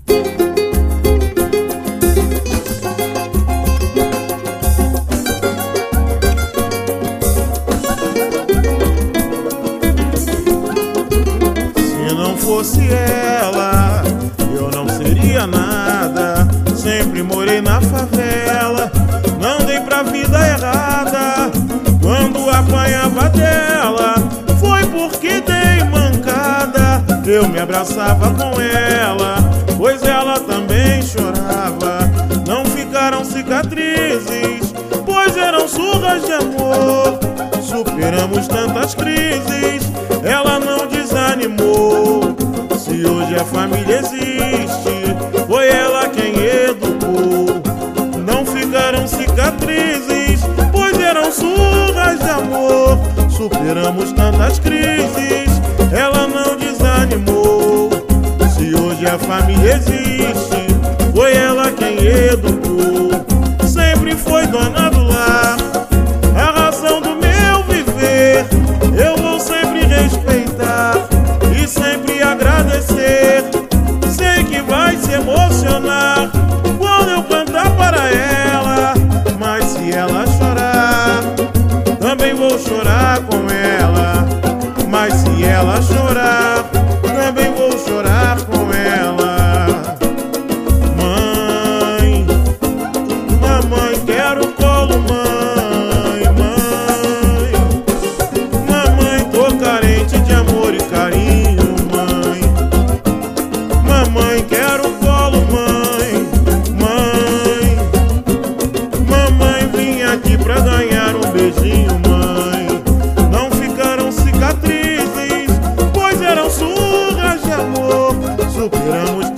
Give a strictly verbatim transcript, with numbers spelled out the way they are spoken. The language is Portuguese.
Se não fosse ela, eu não seria nada. Sempre morei na favela, não dei pra vida errada. Quando apanhava dela, foi porque dei mancada. Eu me abraçava com ela, pois ela também chorava. Não ficaram cicatrizes, pois eram surras de amor. Superamos tantas crises, ela não desanimou. Se hoje a família existe, foi ela quem educou. Não ficaram cicatrizes, pois eram surras de amor. Superamos tantas crises, ela não desanimou. Se hoje a família existe, foi ela quem educou. Sempre foi dona do lar, a razão do meu viver. Eu vou sempre respeitar e sempre agradecer. Sei que vai se emocionar quando eu cantar para ela, mas se ela chorar, também vou chorar com ela. Mas se ela chorar, também vou chorar com ela. Mãe, mamãe, quero colo, mãe, mãe. Mamãe, tô carente de amor e carinho, mãe. Mamãe, quero colo, mãe, mãe. Mamãe, vim aqui pra ganhar um beijinho, mãe. Não ficaram cicatrizes, pois eram surras de amor. Superamos